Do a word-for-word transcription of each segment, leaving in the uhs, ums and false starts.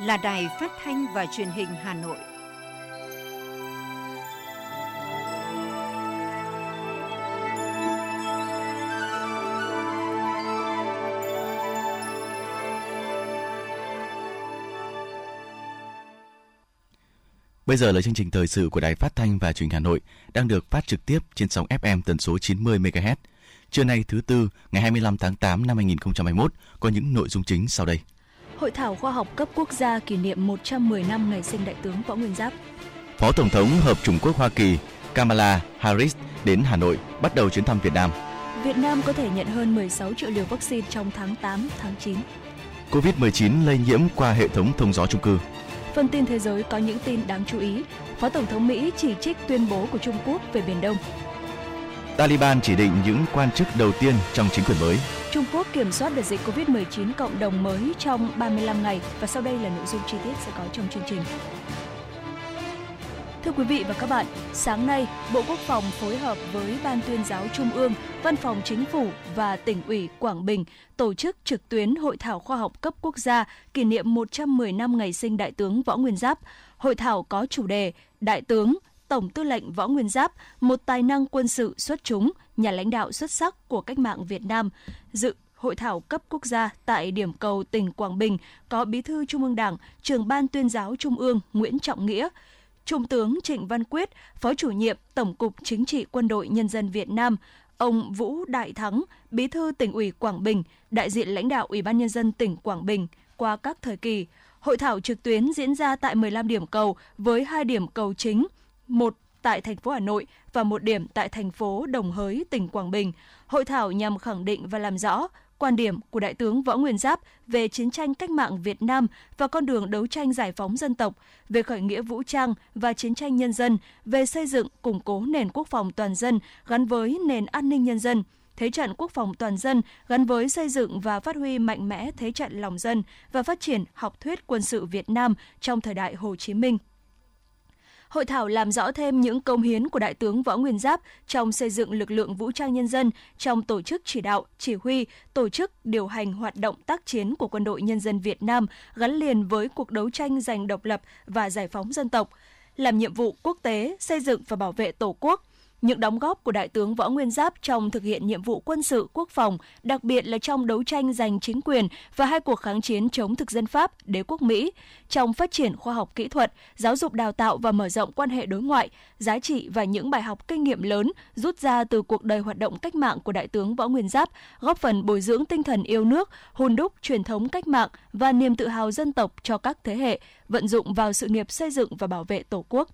là Đài Phát thanh và Truyền hình Hà Nội. Bây giờ là chương trình thời sự của Đài Phát thanh và Truyền hình Hà Nội đang được phát trực tiếp trên sóng ép em tần số chín mươi mê ga héc. Trưa nay thứ tư, ngày hai mươi lăm tháng tám năm hai nghìn không trăm hai mươi mốt có những nội dung chính sau đây. Hội thảo khoa học cấp quốc gia kỷ niệm một trăm mười năm ngày sinh Đại tướng Võ Nguyên Giáp. Phó Tổng thống Hợp chủng quốc Hoa Kỳ Kamala Harris đến Hà Nội bắt đầu chuyến thăm Việt Nam. Việt Nam có thể nhận hơn mười sáu triệu liều vaccine trong tháng tám, tháng chín. covid mười chín lây nhiễm qua hệ thống thông gió chung cư. Phần tin thế giới có những tin đáng chú ý. Phó Tổng thống Mỹ chỉ trích tuyên bố của Trung Quốc về Biển Đông. Taliban chỉ định những quan chức đầu tiên trong chính quyền mới. Trung Quốc kiểm soát đợt dịch covid mười chín cộng đồng mới trong ba mươi lăm ngày. Và sau đây là nội dung chi tiết sẽ có trong chương trình. Thưa quý vị và các bạn, sáng nay, Bộ Quốc phòng phối hợp với Ban Tuyên giáo Trung ương, Văn phòng Chính phủ và Tỉnh ủy Quảng Bình tổ chức trực tuyến Hội thảo khoa học cấp quốc gia kỷ niệm một trăm mười năm ngày sinh Đại tướng Võ Nguyên Giáp. Hội thảo có chủ đề Đại tướng, Tổng tư lệnh Võ Nguyên Giáp, một tài năng quân sự xuất chúng, nhà lãnh đạo xuất sắc của cách mạng Việt Nam. Dự Hội thảo cấp quốc gia tại điểm cầu tỉnh Quảng Bình có Bí thư Trung ương Đảng, Trưởng Ban Tuyên giáo Trung ương Nguyễn Trọng Nghĩa, Trung tướng Trịnh Văn Quyết, Phó chủ nhiệm Tổng cục Chính trị Quân đội Nhân dân Việt Nam, ông Vũ Đại Thắng, Bí thư Tỉnh ủy Quảng Bình, đại diện lãnh đạo Ủy ban Nhân dân tỉnh Quảng Bình qua các thời kỳ. Hội thảo trực tuyến diễn ra tại mười lăm điểm cầu với hai điểm cầu chính, một tại thành phố Hà Nội và một điểm tại thành phố Đồng Hới, tỉnh Quảng Bình. Hội thảo nhằm khẳng định và làm rõ quan điểm của Đại tướng Võ Nguyên Giáp về chiến tranh cách mạng Việt Nam và con đường đấu tranh giải phóng dân tộc, về khởi nghĩa vũ trang và chiến tranh nhân dân, về xây dựng, củng cố nền quốc phòng toàn dân gắn với nền an ninh nhân dân, thế trận quốc phòng toàn dân gắn với xây dựng và phát huy mạnh mẽ thế trận lòng dân và phát triển học thuyết quân sự Việt Nam trong thời đại Hồ Chí Minh. Hội thảo làm rõ thêm những công hiến của Đại tướng Võ Nguyên Giáp trong xây dựng lực lượng vũ trang nhân dân, trong tổ chức chỉ đạo, chỉ huy, tổ chức, điều hành hoạt động tác chiến của Quân đội Nhân dân Việt Nam gắn liền với cuộc đấu tranh giành độc lập và giải phóng dân tộc, làm nhiệm vụ quốc tế, xây dựng và bảo vệ Tổ quốc. Những đóng góp của Đại tướng Võ Nguyên Giáp trong thực hiện nhiệm vụ quân sự quốc phòng, đặc biệt là trong đấu tranh giành chính quyền và hai cuộc kháng chiến chống thực dân Pháp, đế quốc Mỹ, trong phát triển khoa học kỹ thuật, giáo dục đào tạo và mở rộng quan hệ đối ngoại, giá trị và những bài học kinh nghiệm lớn rút ra từ cuộc đời hoạt động cách mạng của Đại tướng Võ Nguyên Giáp, góp phần bồi dưỡng tinh thần yêu nước, hun đúc truyền thống cách mạng và niềm tự hào dân tộc cho các thế hệ, vận dụng vào sự nghiệp xây dựng và bảo vệ Tổ quốc.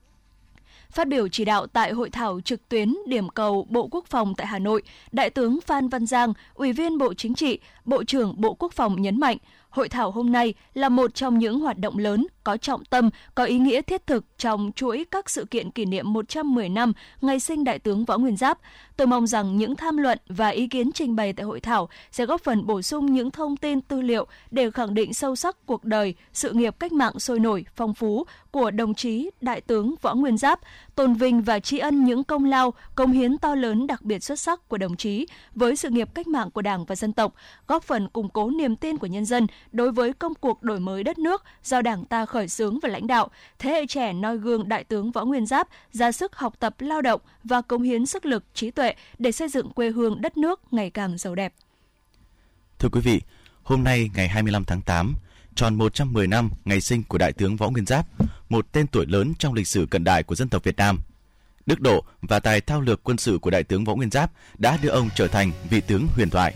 Phát biểu chỉ đạo tại hội thảo trực tuyến điểm cầu Bộ Quốc phòng tại Hà Nội, Đại tướng Phan Văn Giang, Ủy viên Bộ Chính trị, Bộ trưởng Bộ Quốc phòng nhấn mạnh, hội thảo hôm nay là một trong những hoạt động lớn, có trọng tâm, có ý nghĩa thiết thực trong chuỗi các sự kiện kỷ niệm một trăm mười năm ngày sinh Đại tướng Võ Nguyên Giáp. Tôi mong rằng những tham luận và ý kiến trình bày tại hội thảo sẽ góp phần bổ sung những thông tin tư liệu để khẳng định sâu sắc cuộc đời, sự nghiệp cách mạng sôi nổi, phong phú của đồng chí Đại tướng Võ Nguyên Giáp, tôn vinh và tri ân những công lao, công hiến to lớn đặc biệt xuất sắc của đồng chí với sự nghiệp cách mạng của Đảng và dân tộc, góp phần củng cố niềm tin của nhân dân đối với công cuộc đổi mới đất nước do Đảng ta khởi xướng và lãnh đạo. Thế hệ trẻ noi gương Đại tướng Võ Nguyên Giáp ra sức học tập, lao động và cống hiến sức lực, trí tuệ để xây dựng quê hương đất nước ngày càng giàu đẹp. Thưa quý vị, hôm nay ngày hai mươi lăm tháng tám, tròn một trăm mười năm ngày sinh của Đại tướng Võ Nguyên Giáp, một tên tuổi lớn trong lịch sử cận đại của dân tộc Việt Nam. Đức độ và tài thao lược quân sự của Đại tướng Võ Nguyên Giáp đã đưa ông trở thành vị tướng huyền thoại.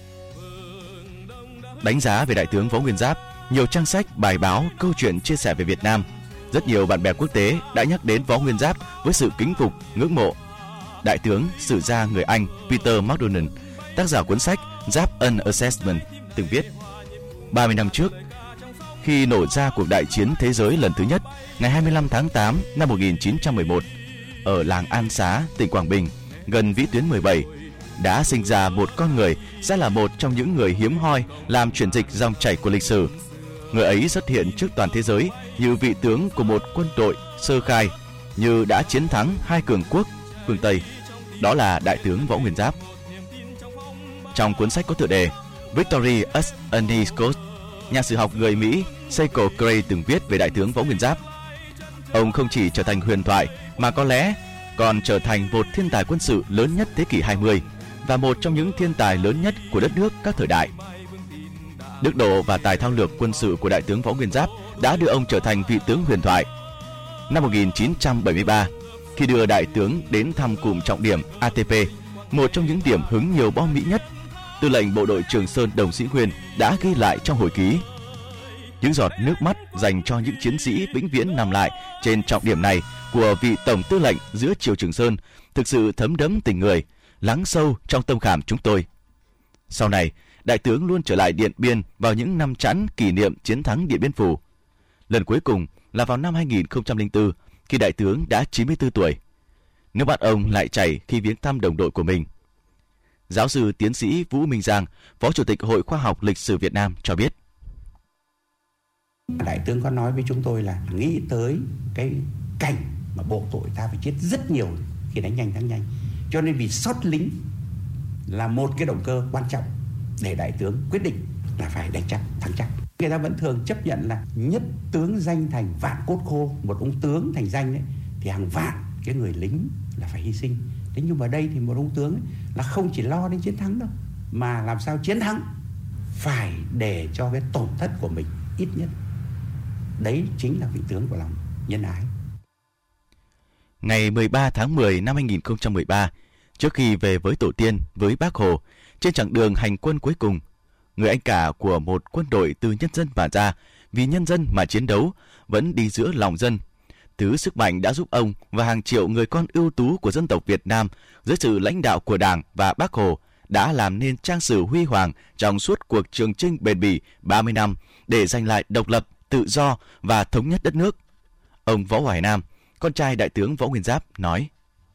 Đánh giá về Đại tướng Võ Nguyên Giáp, nhiều trang sách, bài báo, câu chuyện chia sẻ về Việt Nam. Rất nhiều bạn bè quốc tế đã nhắc đến Võ Nguyên Giáp với sự kính phục, ngưỡng mộ. Đại tướng, sử gia người Anh Peter MacDonald, tác giả cuốn sách Giáp an Assessment, từng viết: ba mươi năm trước, khi nổ ra cuộc đại chiến thế giới lần thứ nhất, ngày hai mươi lăm tháng tám năm một nghìn chín trăm mười một, ở làng An Xá, tỉnh Quảng Bình, gần vĩ tuyến mười bảy, đã sinh ra một con người sẽ là một trong những người hiếm hoi làm chuyển dịch dòng chảy của lịch sử. Người ấy xuất hiện trước toàn thế giới như vị tướng của một quân đội sơ khai, như đã chiến thắng hai cường quốc phương Tây. Đó là Đại tướng Võ Nguyên Giáp. Trong cuốn sách có tựa đề Victory at Any Cost, nhà sử học người Mỹ Seiko Gray từng viết về Đại tướng Võ Nguyên Giáp. Ông không chỉ trở thành huyền thoại mà có lẽ còn trở thành một thiên tài quân sự lớn nhất thế kỷ hai mươi và một trong những thiên tài lớn nhất của đất nước các thời đại. Đức độ và tài thao lược quân sự của Đại tướng Võ Nguyên Giáp đã đưa ông trở thành vị tướng huyền thoại. Năm một nghìn chín trăm bảy mươi ba, khi đưa đại tướng đến thăm cụm trọng điểm a tê pê, một trong những điểm hứng nhiều bom Mỹ nhất, Tư lệnh bộ đội Trường Sơn Đồng Sĩ Nguyên đã ghi lại trong hồi ký: những giọt nước mắt dành cho những chiến sĩ vĩnh viễn nằm lại trên trọng điểm này của vị tổng tư lệnh giữa triều Trường Sơn thực sự thấm đẫm tình người, lắng sâu trong tâm khảm chúng tôi. Sau này, đại tướng luôn trở lại Điện Biên vào những năm chẵn kỷ niệm chiến thắng Điện Biên Phủ. Lần cuối cùng là vào năm hai nghìn không trăm lẻ bốn, khi đại tướng đã chín mươi tư tuổi. Nước mắt ông lại chảy khi viếng thăm đồng đội của mình. Giáo sư tiến sĩ Vũ Minh Giang, Phó Chủ tịch Hội Khoa học Lịch sử Việt Nam cho biết: Đại tướng có nói với chúng tôi là nghĩ tới cái cảnh mà bộ đội ta phải chết rất nhiều khi đánh nhanh thắng nhanh. Cho nên vì sót lính là một cái động cơ quan trọng để đại tướng quyết định là phải đánh chắc, thắng chắc. Người ta vẫn thường chấp nhận là nhất tướng danh thành vạn cốt khô. Một ông tướng thành danh ấy, thì hàng vạn cái người lính là phải hy sinh. Thế nhưng mà đây thì một ông tướng ấy, là không chỉ lo đến chiến thắng đâu, mà làm sao chiến thắng phải để cho cái tổn thất của mình ít nhất. Đấy chính là vị tướng của lòng nhân ái. Ngày mười ba tháng mười năm hai nghìn không trăm mười ba, trước khi về với tổ tiên, với Bác Hồ, trên chặng đường hành quân cuối cùng, người anh cả của một quân đội từ nhân dân mà ra, vì nhân dân mà chiến đấu, vẫn đi giữa lòng dân. Thứ sức mạnh đã giúp ông và hàng triệu người con ưu tú của dân tộc Việt Nam dưới sự lãnh đạo của Đảng và Bác Hồ đã làm nên trang sử huy hoàng trong suốt cuộc trường chinh bền bỉ ba mươi năm để giành lại độc lập, tự do và thống nhất đất nước. Ông Võ Hoài Nam, con trai đại tướng Võ Nguyên Giáp nói: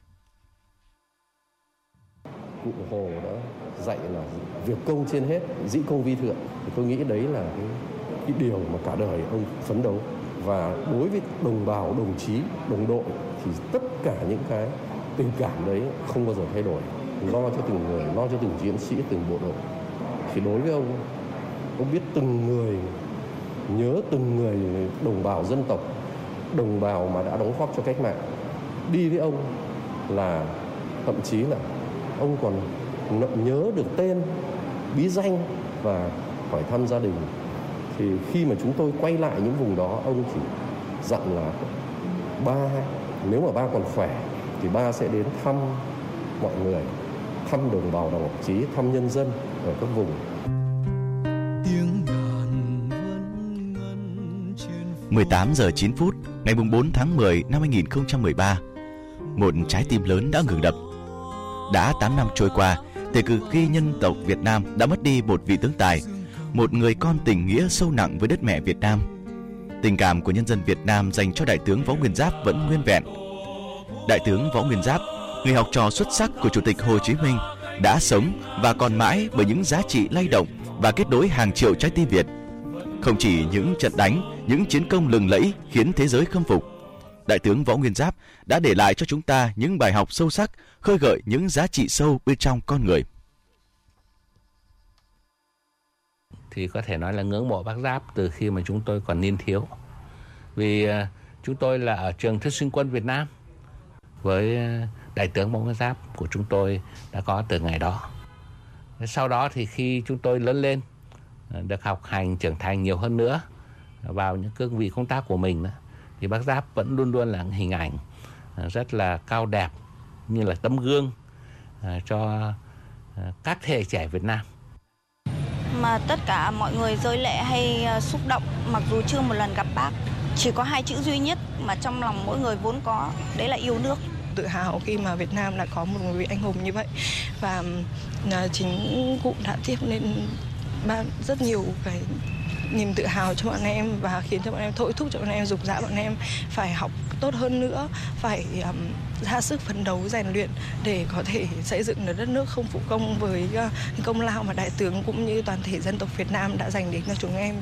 Cụ Hồ đã dạy là việc công trên hết, dĩ công vi thượng. Thì tôi nghĩ đấy là cái, cái điều mà cả đời ông phấn đấu. Và đối với đồng bào, đồng chí, đồng đội thì tất cả những cái tình cảm đấy không bao giờ thay đổi. Lo cho từng người, lo cho từng chiến sĩ, từng bộ đội. Thì đối với ông, ông biết từng người, nhớ từng người đồng bào dân tộc, đồng bào mà đã đóng góp cho cách mạng. Đi với ông là thậm chí là ông còn nhớ được tên, bí danh và hỏi thăm gia đình. Thì khi mà chúng tôi quay lại những vùng đó, ông chỉ dặn là ba, nếu mà ba còn khỏe thì ba sẽ đến thăm mọi người, thăm đồng bào đồng chí, thăm nhân dân ở các vùng. mười tám giờ chín phút ngày bốn tháng mười năm hai nghìn không trăm mười ba, một trái tim lớn đã ngừng đập. Đã tám năm trôi qua, kể từ khi nhân tộc Việt Nam đã mất đi một vị tướng tài, một người con tình nghĩa sâu nặng với đất mẹ Việt Nam. Tình cảm của nhân dân Việt Nam dành cho đại tướng Võ Nguyên Giáp vẫn nguyên vẹn. Đại tướng Võ Nguyên Giáp, người học trò xuất sắc của Chủ tịch Hồ Chí Minh, đã sống và còn mãi bởi những giá trị lay động và kết nối hàng triệu trái tim Việt. Không chỉ những trận đánh, những chiến công lừng lẫy khiến thế giới khâm phục, đại tướng Võ Nguyên Giáp đã để lại cho chúng ta những bài học sâu sắc, khơi gợi những giá trị sâu bên trong con người. Thì có thể nói là ngưỡng mộ bác Giáp từ khi mà chúng tôi còn niên thiếu. Vì uh, chúng tôi là ở trường Thiết Sinh Quân Việt Nam, với uh, đại tướng Võ Nguyên Giáp của chúng tôi đã có từ ngày đó. Sau đó thì khi chúng tôi lớn lên, uh, được học hành trưởng thành nhiều hơn nữa vào những cương vị công tác của mình đó, thì bác Giáp vẫn luôn luôn là hình ảnh uh, rất là cao đẹp, như là tấm gương uh, cho uh, các thế hệ trẻ Việt Nam. Mà tất cả mọi người rơi lệ hay xúc động mặc dù chưa một lần gặp bác. Chỉ có hai chữ duy nhất mà trong lòng mỗi người vốn có, đấy là yêu nước. Tự hào khi mà Việt Nam đã có một vị anh hùng như vậy. Và chính cụ đã tiếp nên rất nhiều cái niềm tự hào cho bọn em và khiến cho bọn em thôi thúc cho bọn em, dục dã bọn em phải học tốt hơn nữa, phải um, ra sức phấn đấu rèn luyện để có thể xây dựng được đất nước không phụ công với uh, công lao mà đại tướng cũng như toàn thể dân tộc Việt Nam đã dành đến cho chúng em.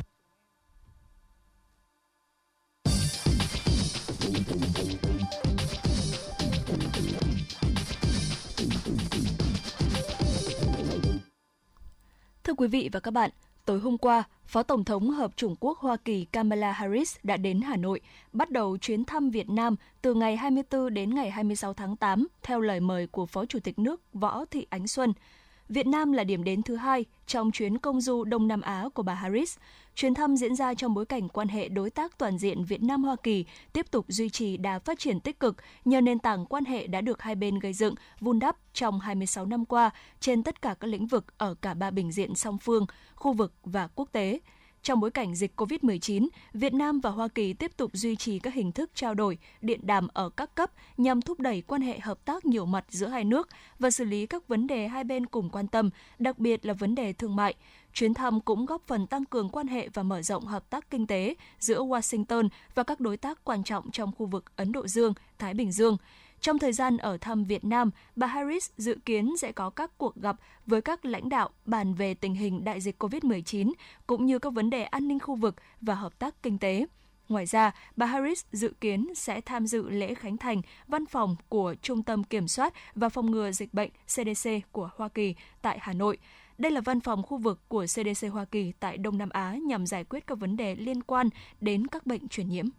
Thưa quý vị và các bạn, tối hôm qua, Phó Tổng thống Hợp chủng quốc Hoa Kỳ Kamala Harris đã đến Hà Nội, bắt đầu chuyến thăm Việt Nam từ ngày hai mươi tư đến ngày hai mươi sáu tháng tám, theo lời mời của Phó Chủ tịch nước Võ Thị Ánh Xuân. Việt Nam là điểm đến thứ hai trong chuyến công du Đông Nam Á của bà Harris. Chuyến thăm diễn ra trong bối cảnh quan hệ đối tác toàn diện Việt Nam-Hoa Kỳ tiếp tục duy trì đà phát triển tích cực nhờ nền tảng quan hệ đã được hai bên gây dựng, vun đắp trong hai mươi sáu năm qua trên tất cả các lĩnh vực ở cả ba bình diện song phương, khu vực và quốc tế. Trong bối cảnh dịch covid mười chín, Việt Nam và Hoa Kỳ tiếp tục duy trì các hình thức trao đổi, điện đàm ở các cấp nhằm thúc đẩy quan hệ hợp tác nhiều mặt giữa hai nước và xử lý các vấn đề hai bên cùng quan tâm, đặc biệt là vấn đề thương mại. Chuyến thăm cũng góp phần tăng cường quan hệ và mở rộng hợp tác kinh tế giữa Washington và các đối tác quan trọng trong khu vực Ấn Độ Dương, Thái Bình Dương. Trong thời gian ở thăm Việt Nam, bà Harris dự kiến sẽ có các cuộc gặp với các lãnh đạo bàn về tình hình đại dịch covid mười chín cũng như các vấn đề an ninh khu vực và hợp tác kinh tế. Ngoài ra, bà Harris dự kiến sẽ tham dự lễ khánh thành văn phòng của Trung tâm Kiểm soát và Phòng ngừa Dịch bệnh C D C của Hoa Kỳ tại Hà Nội. Đây là văn phòng khu vực của C D C Hoa Kỳ tại Đông Nam Á nhằm giải quyết các vấn đề liên quan đến các bệnh truyền nhiễm.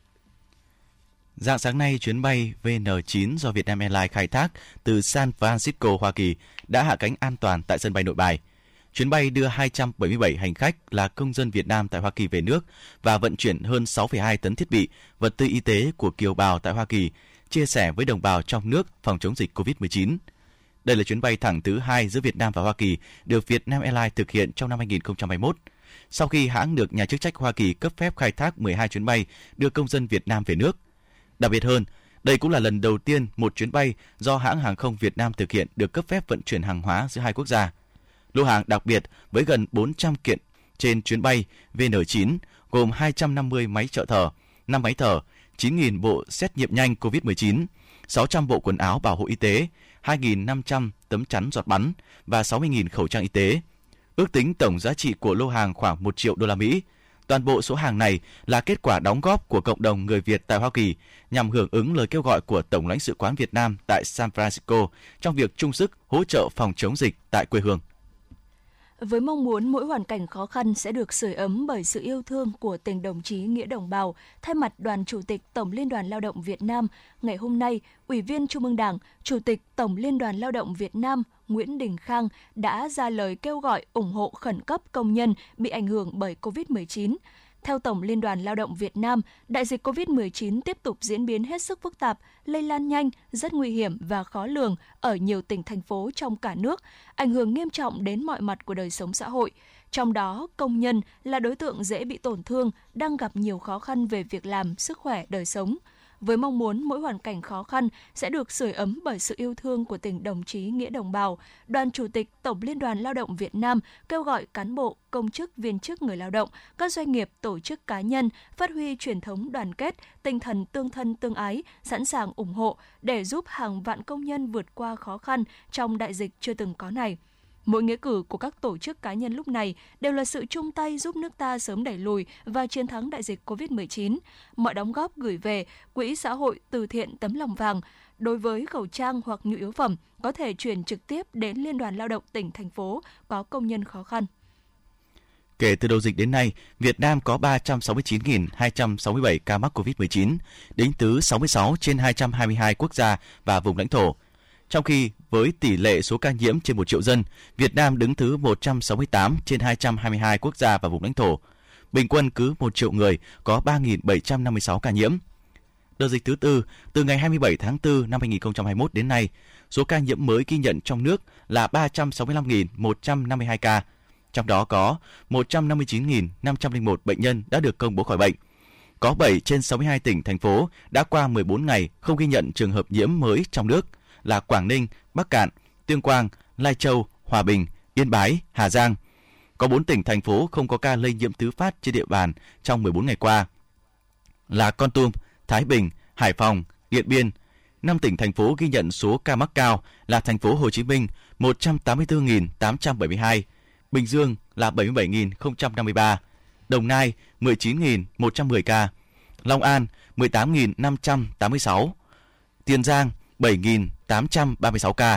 Rạng sáng nay, chuyến bay V N chín do Vietnam Airlines khai thác từ San Francisco, Hoa Kỳ đã hạ cánh an toàn tại sân bay Nội Bài. Chuyến bay đưa hai trăm bảy mươi bảy hành khách là công dân Việt Nam tại Hoa Kỳ về nước và vận chuyển hơn sáu phẩy hai tấn thiết bị, vật tư y tế của kiều bào tại Hoa Kỳ, chia sẻ với đồng bào trong nước phòng chống dịch covid mười chín. Đây là chuyến bay thẳng thứ hai giữa Việt Nam và Hoa Kỳ được Vietnam Airlines thực hiện trong năm hai nghìn không trăm hai mươi mốt. Sau khi hãng được nhà chức trách Hoa Kỳ cấp phép khai thác mười hai chuyến bay đưa công dân Việt Nam về nước. Đặc biệt hơn, đây cũng là lần đầu tiên một chuyến bay do hãng hàng không Việt Nam thực hiện được cấp phép vận chuyển hàng hóa giữa hai quốc gia. Lô hàng đặc biệt với gần bốn trăm kiện trên chuyến bay V N chín gồm hai trăm năm mươi máy trợ thở, năm máy thở, chín nghìn bộ xét nghiệm nhanh covid mười chín, sáu trăm bộ quần áo bảo hộ y tế, hai nghìn năm trăm tấm chắn giọt bắn và sáu mươi nghìn khẩu trang y tế. Ước tính tổng giá trị của lô hàng khoảng một triệu đô la Mỹ. Toàn bộ số hàng này là kết quả đóng góp của cộng đồng người Việt tại Hoa Kỳ nhằm hưởng ứng lời kêu gọi của Tổng lãnh sự quán Việt Nam tại San Francisco trong việc chung sức hỗ trợ phòng chống dịch tại quê hương. Với mong muốn mỗi hoàn cảnh khó khăn sẽ được sưởi ấm bởi sự yêu thương của tình đồng chí nghĩa đồng bào, thay mặt Đoàn Chủ tịch Tổng Liên đoàn Lao động Việt Nam, ngày hôm nay, Ủy viên Trung ương Đảng, Chủ tịch Tổng Liên đoàn Lao động Việt Nam Nguyễn Đình Khang đã ra lời kêu gọi ủng hộ khẩn cấp công nhân bị ảnh hưởng bởi covid mười chín. Theo Tổng Liên đoàn Lao động Việt Nam, đại dịch covid mười chín tiếp tục diễn biến hết sức phức tạp, lây lan nhanh, rất nguy hiểm và khó lường ở nhiều tỉnh, thành phố trong cả nước, ảnh hưởng nghiêm trọng đến mọi mặt của đời sống xã hội. Trong đó, công nhân là đối tượng dễ bị tổn thương, đang gặp nhiều khó khăn về việc làm, sức khỏe, đời sống. Với mong muốn mỗi hoàn cảnh khó khăn sẽ được sưởi ấm bởi sự yêu thương của tình đồng chí nghĩa đồng bào, Đoàn Chủ tịch Tổng Liên đoàn Lao động Việt Nam kêu gọi cán bộ, công chức, viên chức, người lao động, các doanh nghiệp, tổ chức cá nhân phát huy truyền thống đoàn kết, tinh thần tương thân tương ái, sẵn sàng ủng hộ để giúp hàng vạn công nhân vượt qua khó khăn trong đại dịch chưa từng có này. Mỗi nghĩa cử của các tổ chức cá nhân lúc này đều là sự chung tay giúp nước ta sớm đẩy lùi và chiến thắng đại dịch covid mười chín. Mọi đóng góp gửi về Quỹ xã hội từ thiện Tấm lòng vàng. Đối với khẩu trang hoặc nhu yếu phẩm, có thể chuyển trực tiếp đến Liên đoàn Lao động tỉnh, thành phố có công nhân khó khăn. Kể từ đầu dịch đến nay, Việt Nam có ba trăm sáu mươi chín nghìn hai trăm sáu mươi bảy ca mắc covid mười chín, đứng thứ sáu mươi sáu trên hai trăm hai mươi hai quốc gia và vùng lãnh thổ. Trong khi với tỷ lệ số ca nhiễm trên một triệu dân, Việt Nam đứng thứ một trăm sáu mươi tám trên hai trăm hai mươi hai quốc gia và vùng lãnh thổ. Bình quân cứ một triệu người có ba nghìn bảy trăm năm mươi sáu ca nhiễm. Đợt dịch thứ tư, từ ngày hai mươi bảy tháng tư năm hai nghìn không trăm hai mươi mốt đến nay, số ca nhiễm mới ghi nhận trong nước là ba trăm sáu mươi lăm nghìn một trăm năm mươi hai ca. Trong đó có một trăm năm mươi chín nghìn năm trăm lẻ một bệnh nhân đã được công bố khỏi bệnh. Có bảy trên sáu mươi hai tỉnh, thành phố đã qua mười bốn ngày không ghi nhận trường hợp nhiễm mới trong nước là Quảng Ninh, Bắc Kạn, Tuyên Quang, Lai Châu, Hòa Bình, Yên Bái, Hà Giang. Có bốn tỉnh, thành phố không có ca lây nhiễm thứ phát trên địa bàn trong mười bốn ngày qua là Kon Tum, Thái Bình, Hải Phòng, Điện Biên. năm tỉnh, thành phố ghi nhận số ca mắc cao là thành phố Hồ Chí Minh một trăm tám mươi tư nghìn tám trăm bảy mươi hai, Bình Dương là bảy mươi bảy nghìn không trăm năm mươi ba, Đồng Nai mười chín nghìn một trăm mười ca, Long An mười tám nghìn năm trăm tám mươi sáu, Tiền Giang bảy nghìn tám trăm ba mươi sáu ca,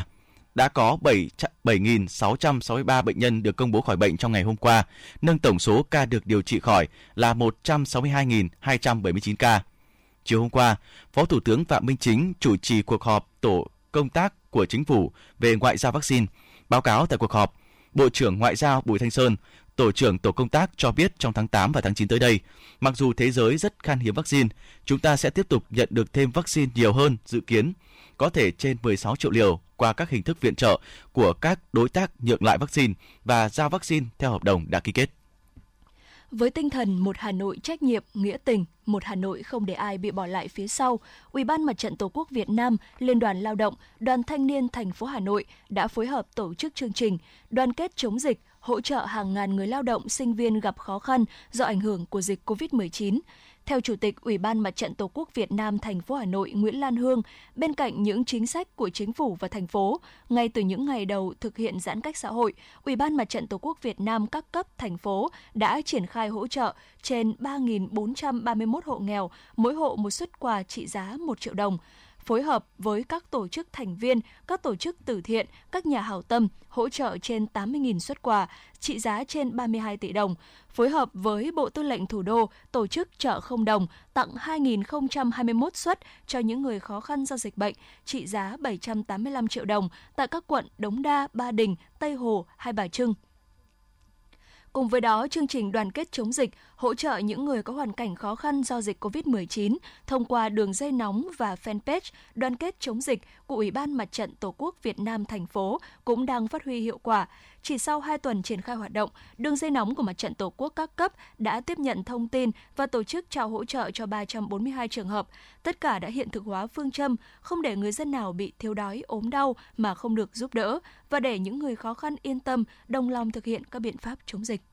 đã có bảy nghìn sáu trăm sáu mươi ba bệnh nhân được công bố khỏi bệnh trong ngày hôm qua, nâng tổng số ca được điều trị khỏi là một trăm sáu mươi hai nghìn hai trăm bảy mươi chín ca. Chiều hôm qua, Phó Thủ tướng Phạm Minh Chính chủ trì cuộc họp tổ công tác của Chính phủ về ngoại giao vaccine. Báo cáo tại cuộc họp, Bộ trưởng Ngoại giao Bùi Thanh Sơn, Tổ trưởng Tổ công tác cho biết trong tháng tám và tháng chín tới đây, mặc dù thế giới rất khan hiếm vaccine, chúng ta sẽ tiếp tục nhận được thêm vaccine nhiều hơn dự kiến, có thể trên mười sáu triệu liều qua các hình thức viện trợ của các đối tác nhượng lại vaccine và giao vaccine theo hợp đồng đã ký kết. Với tinh thần một Hà Nội trách nhiệm, nghĩa tình, một Hà Nội không để ai bị bỏ lại phía sau, Ủy ban Mặt trận Tổ quốc Việt Nam, Liên đoàn Lao động, Đoàn Thanh niên thành phố Hà Nội đã phối hợp tổ chức chương trình Đoàn kết chống dịch, hỗ trợ hàng ngàn người lao động, sinh viên gặp khó khăn do ảnh hưởng của dịch cô vít mười chín. Theo Chủ tịch Ủy ban Mặt trận Tổ quốc Việt Nam thành phố Hà Nội Nguyễn Lan Hương, bên cạnh những chính sách của chính phủ và thành phố, ngay từ những ngày đầu thực hiện giãn cách xã hội, Ủy ban Mặt trận Tổ quốc Việt Nam các cấp thành phố đã triển khai hỗ trợ trên ba nghìn bốn trăm ba mươi mốt hộ nghèo, mỗi hộ một suất quà trị giá một triệu đồng. Phối hợp với các tổ chức thành viên, các tổ chức từ thiện, các nhà hảo tâm, hỗ trợ trên tám mươi nghìn suất quà, trị giá trên ba mươi hai tỷ đồng. Phối hợp với Bộ Tư lệnh Thủ đô, tổ chức chợ không đồng, tặng hai nghìn không trăm hai mươi mốt suất cho những người khó khăn do dịch bệnh, trị giá bảy trăm tám mươi lăm triệu đồng tại các quận Đống Đa, Ba Đình, Tây Hồ, Hai Bà Trưng. Cùng với đó, chương trình đoàn kết chống dịch, hỗ trợ những người có hoàn cảnh khó khăn do dịch cô vít mười chín thông qua đường dây nóng và fanpage đoàn kết chống dịch của Ủy ban Mặt trận Tổ quốc Việt Nam thành phố cũng đang phát huy hiệu quả. Chỉ sau hai tuần triển khai hoạt động, đường dây nóng của Mặt trận Tổ quốc các cấp đã tiếp nhận thông tin và tổ chức trao hỗ trợ cho ba trăm bốn mươi hai trường hợp. Tất cả đã hiện thực hóa phương châm không để người dân nào bị thiếu đói, ốm đau mà không được giúp đỡ và để những người khó khăn yên tâm, đồng lòng thực hiện các biện pháp chống dịch.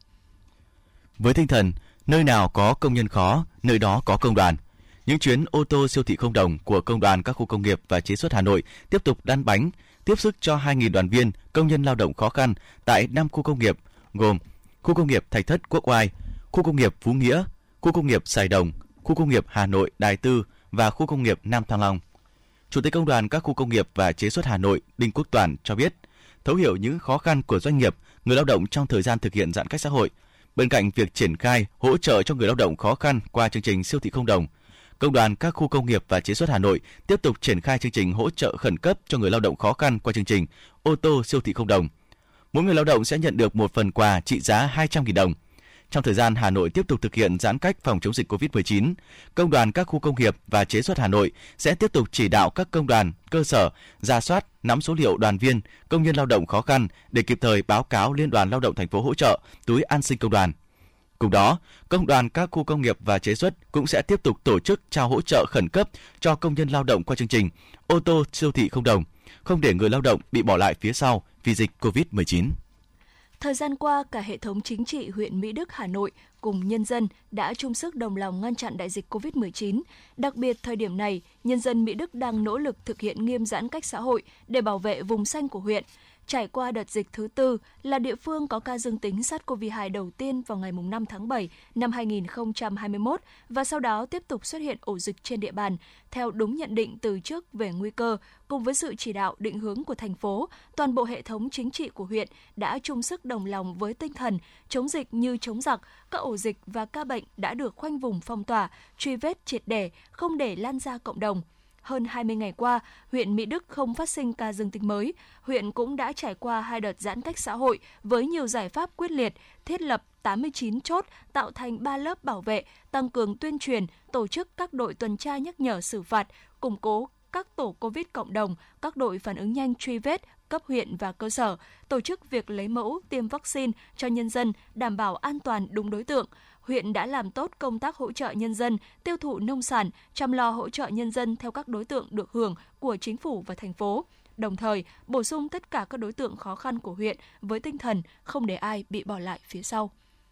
Với tinh thần nơi nào có công nhân khó, nơi đó có công đoàn, những chuyến ô tô siêu thị không đồng của Công đoàn các khu công nghiệp và chế xuất Hà Nội tiếp tục đan bánh, tiếp sức cho hai nghìn đoàn viên, công nhân lao động khó khăn tại năm khu công nghiệp gồm khu công nghiệp Thạch Thất, Quốc Oai, khu công nghiệp Phú Nghĩa, khu công nghiệp Sài Đồng, khu công nghiệp Hà Nội, Đài Tư và khu công nghiệp Nam Thăng Long. Chủ tịch Công đoàn các khu công nghiệp và chế xuất Hà Nội Đinh Quốc Toản cho biết, thấu hiểu những khó khăn của doanh nghiệp, người lao động trong thời gian thực hiện giãn cách xã hội. Bên cạnh việc triển khai hỗ trợ cho người lao động khó khăn qua chương trình siêu thị không đồng, Công đoàn các khu công nghiệp và chế xuất Hà Nội tiếp tục triển khai chương trình hỗ trợ khẩn cấp cho người lao động khó khăn qua chương trình ô tô siêu thị không đồng. Mỗi người lao động sẽ nhận được một phần quà trị giá hai trăm nghìn đồng. Trong thời gian Hà Nội tiếp tục thực hiện giãn cách phòng chống dịch cô vít mười chín, Công đoàn các khu công nghiệp và chế xuất Hà Nội sẽ tiếp tục chỉ đạo các công đoàn, cơ sở rà soát, nắm số liệu đoàn viên, công nhân lao động khó khăn để kịp thời báo cáo Liên đoàn Lao động thành phố hỗ trợ túi an sinh công đoàn. Cùng đó, Công đoàn các khu công nghiệp và chế xuất cũng sẽ tiếp tục tổ chức trao hỗ trợ khẩn cấp cho công nhân lao động qua chương trình ô tô siêu thị không đồng, không để người lao động bị bỏ lại phía sau vì dịch cô vít mười chín. Thời gian qua, cả hệ thống chính trị huyện Mỹ Đức, Hà Nội cùng nhân dân đã chung sức đồng lòng ngăn chặn đại dịch cô vít mười chín. Đặc biệt, thời điểm này, nhân dân Mỹ Đức đang nỗ lực thực hiện nghiêm giãn cách xã hội để bảo vệ vùng xanh của huyện. Trải qua đợt dịch thứ tư là địa phương có ca dương tính SARS-xê o vê hai đầu tiên vào ngày năm tháng bảy năm hai nghìn không trăm hai mươi mốt và sau đó tiếp tục xuất hiện ổ dịch trên địa bàn. Theo đúng nhận định từ trước về nguy cơ, cùng với sự chỉ đạo định hướng của thành phố, toàn bộ hệ thống chính trị của huyện đã chung sức đồng lòng với tinh thần chống dịch như chống giặc. Các ổ dịch và ca bệnh đã được khoanh vùng phong tỏa, truy vết triệt để, không để lan ra cộng đồng. Hơn hai mươi ngày qua, huyện Mỹ Đức không phát sinh ca dương tính mới. Huyện cũng đã trải qua hai đợt giãn cách xã hội với nhiều giải pháp quyết liệt, thiết lập tám mươi chín chốt, tạo thành ba lớp bảo vệ, tăng cường tuyên truyền, tổ chức các đội tuần tra nhắc nhở xử phạt, củng cố các tổ Covid cộng đồng, các đội phản ứng nhanh truy vết, cấp huyện và cơ sở, tổ chức việc lấy mẫu, tiêm vaccine cho nhân dân, đảm bảo an toàn đúng đối tượng. Huyện đã làm tốt công tác hỗ trợ nhân dân, tiêu thụ nông sản, chăm lo hỗ trợ nhân dân theo các đối tượng được hưởng của chính phủ và thành phố. Đồng thời, bổ sung tất cả các đối tượng khó khăn của huyện với tinh thần không để ai bị bỏ lại phía sau.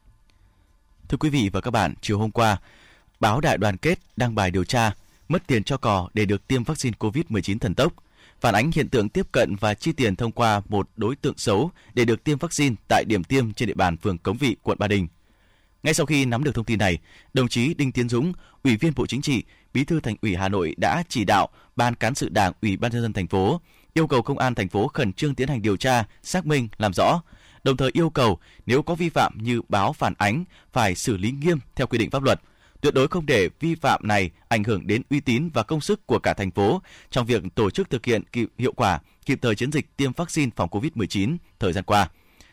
Thưa quý vị và các bạn, chiều hôm qua, báo Đại Đoàn Kết đăng bài điều tra mất tiền cho cò để được tiêm vaccine cô vít mười chín thần tốc, phản ánh hiện tượng tiếp cận và chi tiền thông qua một đối tượng xấu để được tiêm vaccine tại điểm tiêm trên địa bàn phường Cống Vị, quận Ba Đình. Ngay sau khi nắm được thông tin này, đồng chí Đinh Tiến Dũng, Ủy viên Bộ Chính trị, Bí thư Thành ủy Hà Nội đã chỉ đạo Ban Cán sự Đảng, Ủy ban nhân dân thành phố yêu cầu Công an thành phố khẩn trương tiến hành điều tra, xác minh, làm rõ. Đồng thời yêu cầu nếu có vi phạm như báo phản ánh phải xử lý nghiêm theo quy định pháp luật. Tuyệt đối không để vi phạm này ảnh hưởng đến uy tín và công sức của cả thành phố trong việc tổ chức thực hiện kịp hiệu quả, kịp thời chiến dịch tiêm vaccine phòng covid mười chín thời gian qua.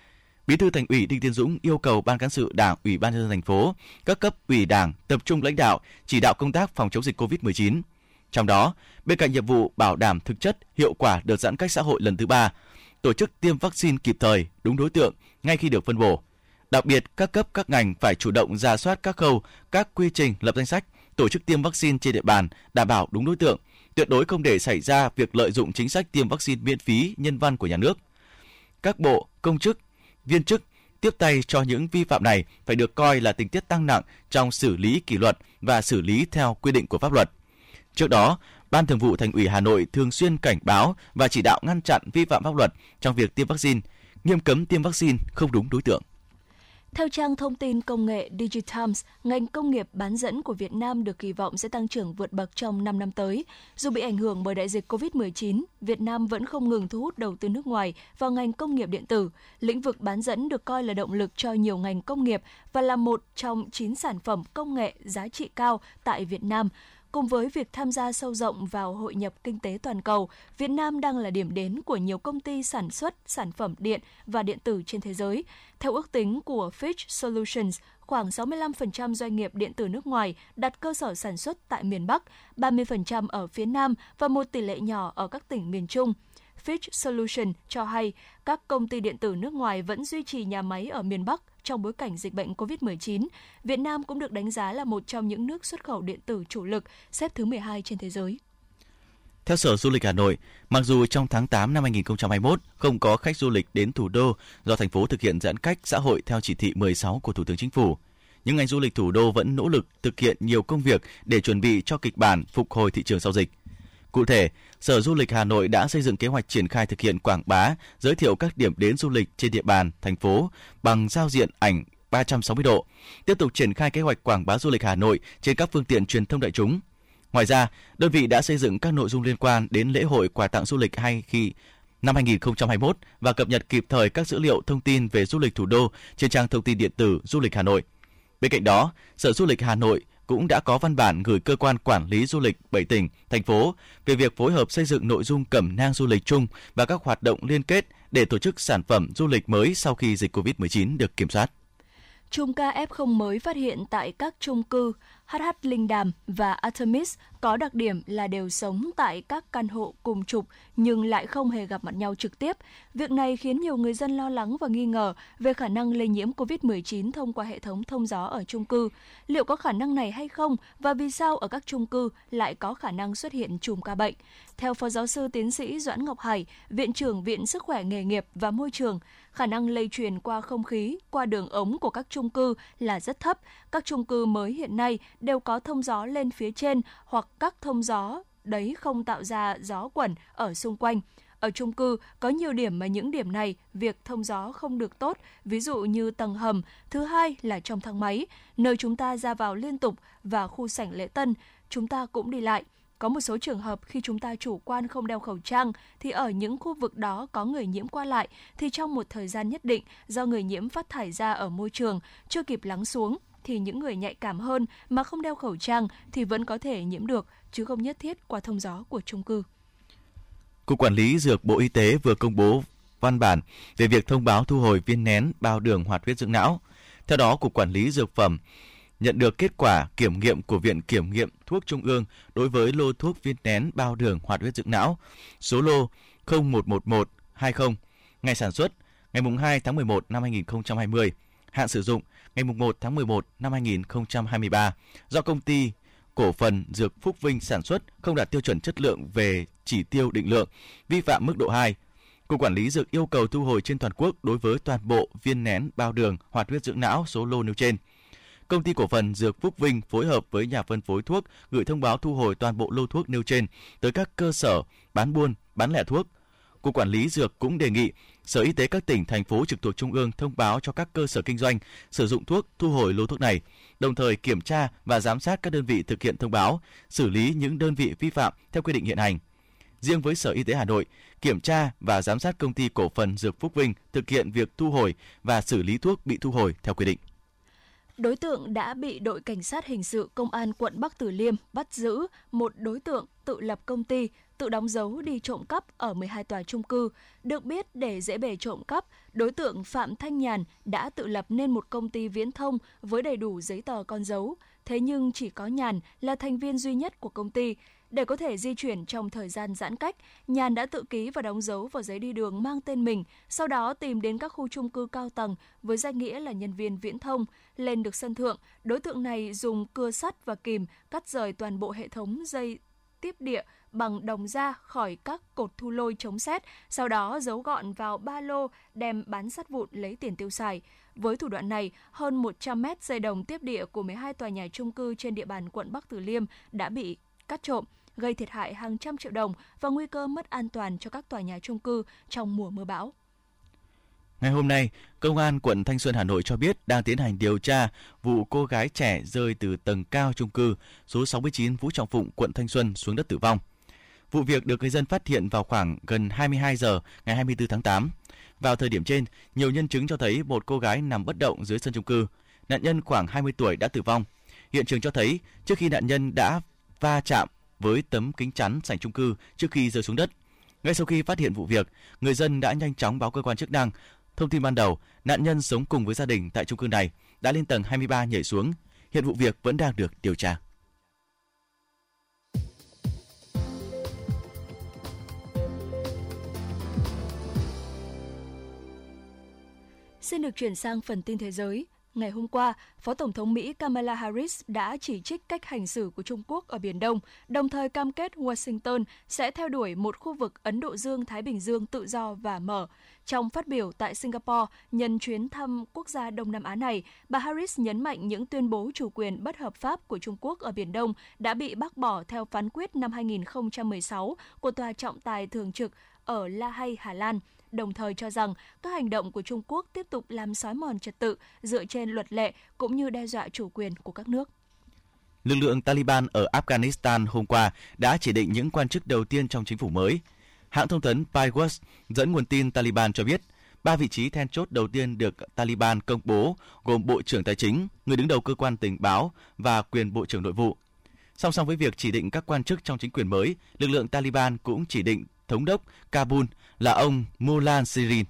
Bí thư Thành ủy Đinh Tiến Dũng yêu cầu Ban Cán sự Đảng, Ủy ban nhân dân thành phố, các cấp ủy Đảng tập trung lãnh đạo, chỉ đạo công tác phòng chống dịch covid mười chín. Trong đó, bên cạnh nhiệm vụ bảo đảm thực chất, hiệu quả đợt giãn cách xã hội lần thứ ba, tổ chức tiêm vaccine kịp thời, đúng đối tượng ngay khi được phân bổ. Đặc biệt, các cấp các ngành phải chủ động rà soát các khâu, các quy trình lập danh sách, tổ chức tiêm vaccine trên địa bàn đảm bảo đúng đối tượng, tuyệt đối không để xảy ra việc lợi dụng chính sách tiêm vaccine miễn phí nhân văn của nhà nước. Các bộ, công chức, viên chức tiếp tay cho những vi phạm này phải được coi là tình tiết tăng nặng trong xử lý kỷ luật và xử lý theo quy định của pháp luật. Trước đó, Ban Thường vụ Thành ủy Hà Nội thường xuyên cảnh báo và chỉ đạo ngăn chặn vi phạm pháp luật trong việc tiêm vaccine, nghiêm cấm tiêm vaccine không đúng đối tượng. Theo trang thông tin công nghệ Digitimes, ngành công nghiệp bán dẫn của Việt Nam được kỳ vọng sẽ tăng trưởng vượt bậc trong năm năm tới. Dù bị ảnh hưởng bởi đại dịch covid mười chín, Việt Nam vẫn không ngừng thu hút đầu tư nước ngoài vào ngành công nghiệp điện tử. Lĩnh vực bán dẫn được coi là động lực cho nhiều ngành công nghiệp và là một trong chín sản phẩm công nghệ giá trị cao tại Việt Nam. Cùng với việc tham gia sâu rộng vào hội nhập kinh tế toàn cầu, Việt Nam đang là điểm đến của nhiều công ty sản xuất sản phẩm điện và điện tử trên thế giới. Theo ước tính của Fitch Solutions, khoảng sáu mươi lăm phần trăm doanh nghiệp điện tử nước ngoài đặt cơ sở sản xuất tại miền Bắc, ba mươi phần trăm ở phía Nam và một tỷ lệ nhỏ ở các tỉnh miền Trung. Fitch Solutions cho hay các công ty điện tử nước ngoài vẫn duy trì nhà máy ở miền Bắc trong bối cảnh dịch bệnh covid mười chín. Việt Nam cũng được đánh giá là một trong những nước xuất khẩu điện tử chủ lực, xếp thứ mười hai trên thế giới. Theo Sở Du lịch Hà Nội, mặc dù trong tháng tám năm hai nghìn không trăm hai mươi mốt không có khách du lịch đến thủ đô do thành phố thực hiện giãn cách xã hội theo chỉ thị mười sáu của Thủ tướng Chính phủ, nhưng ngành du lịch thủ đô vẫn nỗ lực thực hiện nhiều công việc để chuẩn bị cho kịch bản phục hồi thị trường sau dịch. Cụ thể, Sở Du lịch Hà Nội đã xây dựng kế hoạch triển khai thực hiện quảng bá, giới thiệu các điểm đến du lịch trên địa bàn thành phố bằng giao diện ảnh ba trăm sáu mươi độ, tiếp tục triển khai kế hoạch quảng bá du lịch Hà Nội trên các phương tiện truyền thông đại chúng. Ngoài ra, đơn vị đã xây dựng các nội dung liên quan đến lễ hội quà tặng du lịch hay khi năm hai nghìn không trăm hai mươi mốt và cập nhật kịp thời các dữ liệu thông tin về du lịch thủ đô trên trang thông tin điện tử Du lịch Hà Nội. Bên cạnh đó, Sở Du lịch Hà Nội cũng đã có văn bản gửi cơ quan quản lý du lịch bảy tỉnh, thành phố về việc phối hợp xây dựng nội dung cẩm nang du lịch chung và các hoạt động liên kết để tổ chức sản phẩm du lịch mới sau khi dịch covid mười chín được kiểm soát. Chùm ca ép không mới phát hiện tại các chung cư hát hát Linh Đàm và Artemis có đặc điểm là đều sống tại các căn hộ cùng trục nhưng lại không hề gặp mặt nhau trực tiếp. Việc này khiến nhiều người dân lo lắng và nghi ngờ về khả năng lây nhiễm covid mười chín thông qua hệ thống thông gió ở chung cư. Liệu có khả năng này hay không và vì sao ở các chung cư lại có khả năng xuất hiện chùm ca bệnh? Theo Phó Giáo sư Tiến sĩ Doãn Ngọc Hải, Viện trưởng Viện Sức khỏe Nghề nghiệp và Môi trường, khả năng lây truyền qua không khí, qua đường ống của các chung cư là rất thấp. Các chung cư mới hiện nay đều có thông gió lên phía trên hoặc các thông gió đấy không tạo ra gió quẩn ở xung quanh. Ở chung cư có nhiều điểm mà những điểm này việc thông gió không được tốt, ví dụ như tầng hầm, thứ hai là trong thang máy, nơi chúng ta ra vào liên tục và khu sảnh lễ tân, chúng ta cũng đi lại. Có một số trường hợp khi chúng ta chủ quan không đeo khẩu trang thì ở những khu vực đó có người nhiễm qua lại thì trong một thời gian nhất định do người nhiễm phát thải ra ở môi trường chưa kịp lắng xuống thì những người nhạy cảm hơn mà không đeo khẩu trang thì vẫn có thể nhiễm được chứ không nhất thiết qua thông gió của chung cư. Cục Quản lý Dược Bộ Y tế vừa công bố văn bản về việc thông báo thu hồi viên nén bao đường hoạt huyết dưỡng não. Theo đó, Cục Quản lý Dược phẩm nhận được kết quả kiểm nghiệm của Viện Kiểm nghiệm Thuốc Trung ương đối với lô thuốc viên nén bao đường hoạt huyết dưỡng não, số lô không một một một hai không, ngày sản xuất ngày hai tháng mười một năm hai nghìn không trăm hai mươi, hạn sử dụng ngày một tháng mười một năm hai nghìn không trăm hai mươi ba, do công ty Cổ phần Dược Phúc Vinh sản xuất không đạt tiêu chuẩn chất lượng về chỉ tiêu định lượng, vi phạm mức độ hai. Cục Quản lý Dược yêu cầu thu hồi trên toàn quốc đối với toàn bộ viên nén bao đường hoạt huyết dưỡng não số lô nêu trên. Công ty Cổ phần Dược Phúc Vinh phối hợp với nhà phân phối thuốc gửi thông báo thu hồi toàn bộ lô thuốc nêu trên tới các cơ sở bán buôn, bán lẻ thuốc. Cục Quản lý Dược cũng đề nghị Sở Y tế các tỉnh, thành phố trực thuộc Trung ương thông báo cho các cơ sở kinh doanh sử dụng thuốc thu hồi lô thuốc này, đồng thời kiểm tra và giám sát các đơn vị thực hiện thông báo, xử lý những đơn vị vi phạm theo quy định hiện hành. Riêng với Sở Y tế Hà Nội, kiểm tra và giám sát Công ty Cổ phần Dược Phúc Vinh thực hiện việc thu hồi và xử lý thuốc bị thu hồi theo quy định. Đối tượng đã bị đội cảnh sát hình sự Công an quận Bắc Từ Liêm bắt giữ một đối tượng tự lập công ty, tự đóng dấu đi trộm cắp ở mười hai tòa chung cư. Được biết, để dễ bề trộm cắp, đối tượng Phạm Thanh Nhàn đã tự lập nên một công ty viễn thông với đầy đủ giấy tờ con dấu. Thế nhưng chỉ có Nhàn là thành viên duy nhất của công ty. Để có thể di chuyển trong thời gian giãn cách, Nhàn đã tự ký và đóng dấu vào giấy đi đường mang tên mình, sau đó tìm đến các khu chung cư cao tầng với danh nghĩa là nhân viên viễn thông. Lên được sân thượng, đối tượng này dùng cưa sắt và kìm cắt rời toàn bộ hệ thống dây tiếp địa bằng đồng ra khỏi các cột thu lôi chống sét, sau đó giấu gọn vào ba lô đem bán sắt vụn lấy tiền tiêu xài. Với thủ đoạn này, hơn một trăm mét dây đồng tiếp địa của mười hai tòa nhà chung cư trên địa bàn quận Bắc Từ Liêm đã bị cắt trộm, gây thiệt hại hàng trăm triệu đồng và nguy cơ mất an toàn cho các tòa nhà chung cư trong mùa mưa bão. Ngày hôm nay, Công an quận Thanh Xuân Hà Nội cho biết đang tiến hành điều tra vụ cô gái trẻ rơi từ tầng cao chung cư số sáu mươi chín Vũ Trọng Phụng, quận Thanh Xuân xuống đất tử vong. Vụ việc được người dân phát hiện vào khoảng gần hai mươi hai giờ ngày hai mươi tư tháng tám. Vào thời điểm trên, nhiều nhân chứng cho thấy một cô gái nằm bất động dưới sân chung cư. Nạn nhân khoảng hai mươi tuổi đã tử vong. Hiện trường cho thấy trước khi nạn nhân đã va chạm với tấm kính chắn sảnh chung cư trước khi rơi xuống đất. Ngay sau khi phát hiện vụ việc, người dân đã nhanh chóng báo cơ quan chức năng. Thông tin ban đầu, nạn nhân sống cùng với gia đình tại chung cư này đã lên tầng hai mươi ba nhảy xuống. Hiện vụ việc vẫn đang được điều tra. Xin được chuyển sang phần tin thế giới. Ngày hôm qua, Phó Tổng thống Mỹ Kamala Harris đã chỉ trích cách hành xử của Trung Quốc ở Biển Đông, đồng thời cam kết Washington sẽ theo đuổi một khu vực Ấn Độ Dương-Thái Bình Dương tự do và mở. Trong phát biểu tại Singapore nhân chuyến thăm quốc gia Đông Nam Á này, bà Harris nhấn mạnh những tuyên bố chủ quyền bất hợp pháp của Trung Quốc ở Biển Đông đã bị bác bỏ theo phán quyết năm hai nghìn không trăm mười sáu của Tòa trọng tài thường trực ở La Hay, Hà Lan, đồng thời cho rằng các hành động của Trung Quốc tiếp tục làm xói mòn trật tự dựa trên luật lệ cũng như đe dọa chủ quyền của các nước. Lực lượng Taliban ở Afghanistan hôm qua đã chỉ định những quan chức đầu tiên trong chính phủ mới. Hãng thông tấn Paywas dẫn nguồn tin Taliban cho biết, ba vị trí then chốt đầu tiên được Taliban công bố gồm Bộ trưởng Tài chính, người đứng đầu cơ quan tình báo và quyền Bộ trưởng Nội vụ. Song song với việc chỉ định các quan chức trong chính quyền mới, lực lượng Taliban cũng chỉ định thống đốc Kabul là ông Mullah Sirin.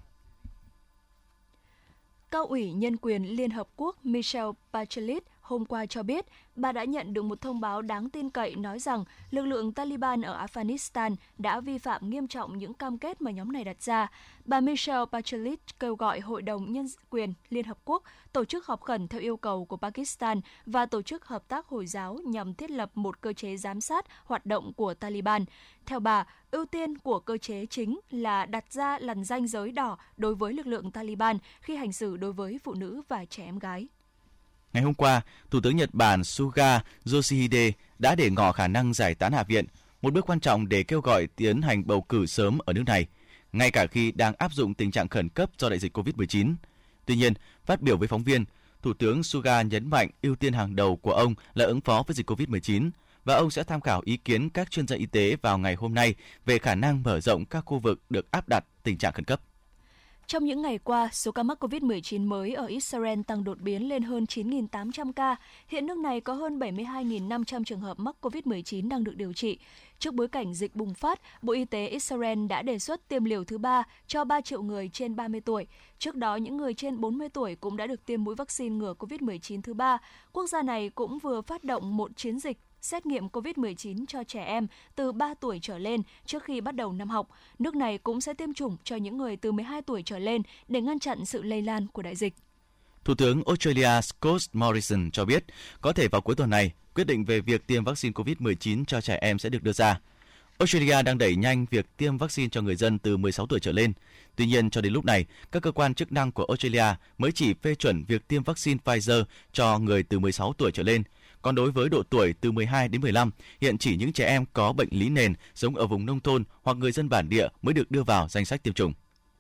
Cao ủy Nhân quyền Liên Hợp Quốc Michelle Bachelet hôm qua cho biết bà đã nhận được một thông báo đáng tin cậy nói rằng lực lượng Taliban ở Afghanistan đã vi phạm nghiêm trọng những cam kết mà nhóm này đặt ra. Bà Michelle Bachelet kêu gọi Hội đồng Nhân quyền Liên Hợp Quốc tổ chức họp khẩn theo yêu cầu của Pakistan và Tổ chức Hợp tác Hồi giáo nhằm thiết lập một cơ chế giám sát hoạt động của Taliban. Theo bà, ưu tiên của cơ chế chính là đặt ra lằn ranh giới đỏ đối với lực lượng Taliban khi hành xử đối với phụ nữ và trẻ em gái. Ngày hôm qua, Thủ tướng Nhật Bản Suga Yoshihide đã để ngỏ khả năng giải tán Hạ viện, một bước quan trọng để kêu gọi tiến hành bầu cử sớm ở nước này, ngay cả khi đang áp dụng tình trạng khẩn cấp do đại dịch covid mười chín. Tuy nhiên, phát biểu với phóng viên, Thủ tướng Suga nhấn mạnh ưu tiên hàng đầu của ông là ứng phó với dịch covid mười chín và ông sẽ tham khảo ý kiến các chuyên gia y tế vào ngày hôm nay về khả năng mở rộng các khu vực được áp đặt tình trạng khẩn cấp. Trong những ngày qua, số ca mắc covid mười chín mới ở Israel tăng đột biến lên hơn chín nghìn tám trăm ca. Hiện nước này có hơn bảy mươi hai nghìn năm trăm trường hợp mắc covid mười chín đang được điều trị. Trước bối cảnh dịch bùng phát, Bộ Y tế Israel đã đề xuất tiêm liều thứ ba cho ba triệu người trên ba mươi tuổi. Trước đó, những người trên bốn mươi tuổi cũng đã được tiêm mũi vaccine ngừa covid mười chín thứ ba. Quốc gia này cũng vừa phát động một chiến dịch xét nghiệm covid mười chín cho trẻ em từ ba tuổi trở lên trước khi bắt đầu năm học. Nước này cũng sẽ tiêm chủng cho những người từ mười hai tuổi trở lên để ngăn chặn sự lây lan của đại dịch. Thủ tướng Australia Scott Morrison cho biết có thể vào cuối tuần này, quyết định về việc tiêm vaccine covid mười chín cho trẻ em sẽ được đưa ra. Australia đang đẩy nhanh việc tiêm vaccine cho người dân từ mười sáu tuổi trở lên. Tuy nhiên, cho đến lúc này, các cơ quan chức năng của Australia mới chỉ phê chuẩn việc tiêm vaccine Pfizer cho người từ mười sáu tuổi trở lên. Còn đối với độ tuổi từ mười hai đến mười lăm, hiện chỉ những trẻ em có bệnh lý nền sống ở vùng nông thôn hoặc người dân bản địa mới được đưa vào danh sách tiêm chủng.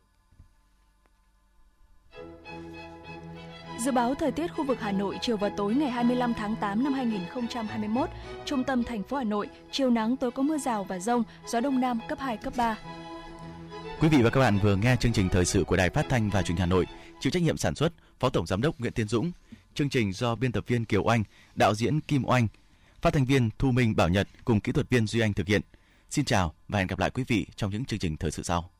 Dự báo thời tiết khu vực Hà Nội chiều và tối ngày hai mươi lăm tháng tám năm hai nghìn không trăm hai mươi mốt, trung tâm thành phố Hà Nội, chiều nắng, tối có mưa rào và dông, gió đông nam cấp hai, cấp ba. Quý vị và các bạn vừa nghe chương trình thời sự của Đài Phát thanh và Truyền hình Hà Nội, chịu trách nhiệm sản xuất Phó Tổng Giám đốc Nguyễn Tiến Dũng. Chương trình do biên tập viên Kiều Oanh, đạo diễn Kim Oanh, phát thanh viên Thu Minh Bảo Nhật cùng kỹ thuật viên Duy Anh thực hiện. Xin chào và hẹn gặp lại quý vị trong những chương trình thời sự sau.